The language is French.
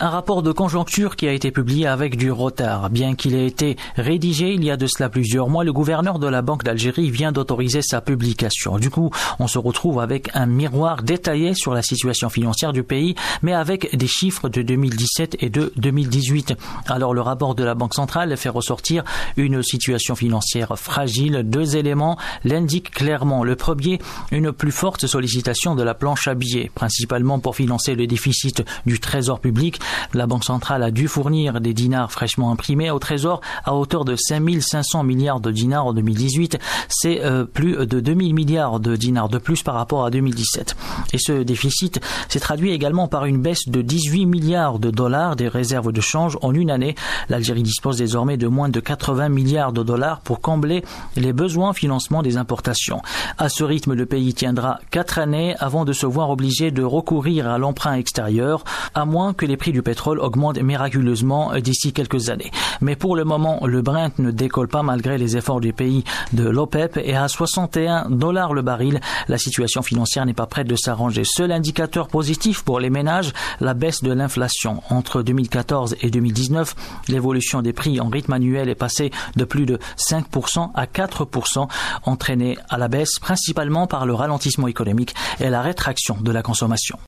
Un rapport de conjoncture qui a été publié avec du retard. Bien qu'il ait été rédigé il y a de cela plusieurs mois, le gouverneur de la Banque d'Algérie vient d'autoriser sa publication. Du coup, on se retrouve avec un miroir détaillé sur la situation financière du pays, mais avec des chiffres de 2017 et de 2018. Alors, le rapport de la Banque centrale fait ressortir une situation financière fragile. Deux éléments l'indiquent clairement. Le premier, une plus forte sollicitation de la planche à billets, principalement pour financer le déficit du trésor public. La Banque centrale a dû fournir des dinars fraîchement imprimés au Trésor à hauteur de 5500 milliards de dinars en 2018. C'est plus de 2000 milliards de dinars de plus par rapport à 2017. Et ce déficit s'est traduit également par une baisse de 18 milliards de dollars des réserves de change en une année. L'Algérie dispose désormais de moins de 80 milliards de dollars pour combler les besoins en financement des importations. À ce rythme, le pays tiendra 4 années avant de se voir obligé de recourir à l'emprunt extérieur, à moins que les prix du pétrole augmentent miraculeusement d'ici quelques années. Mais pour le moment, le Brent ne décolle pas malgré les efforts du pays de l'OPEP et à 61 $ le baril, la situation financière n'est pas prête de s'arranger. Seul indicateur positif pour les ménages, la baisse de l'inflation. Entre 2014 et 2019, l'évolution des prix en rythme annuel est passée de plus de 5% à 4%, entraînée à la baisse principalement par le ralentissement économique et la rétraction de la consommation.